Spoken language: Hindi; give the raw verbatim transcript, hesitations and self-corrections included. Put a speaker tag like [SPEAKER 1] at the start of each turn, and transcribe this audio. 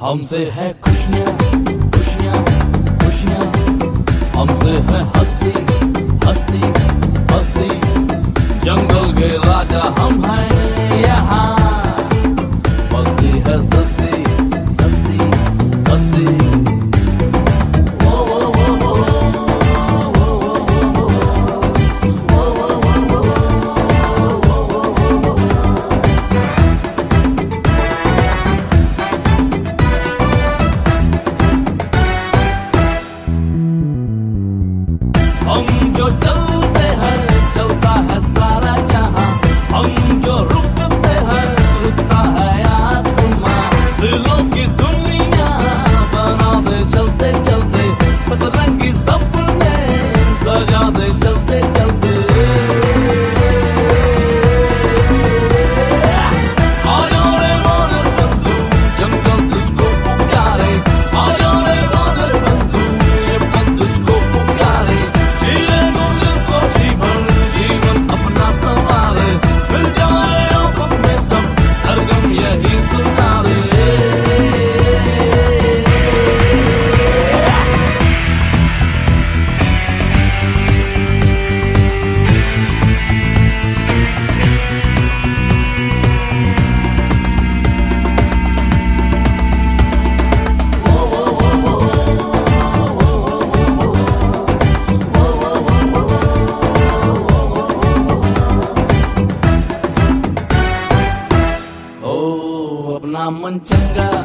[SPEAKER 1] हमसे है खुशियाँ खुशियाँ खुशियाँ, हमसे है हस्ती हस्ती हस्ती। जंगल के राजा हम हैं यहाँ, मस्ती है सस्ती सस्ती सस्ती। हम जो चलते हैं चलता है सारा जहां, हम जो रुकते हैं रुकता है आसमां। दिलों की दुनिया बना दे चलते चलते, सतरंगी सपने सजा दे चलते चलते। आजा रे वानर बंधु जंगल तुझको पुकारे, आजा रे वानर बंधु ये पन तुझको पुकारे। जिए तुम जिसको जीवन जीवन अपना संवारे, मिल जाए आपस में सब सरगम यही सुना दे। ओ अपना मन चंगा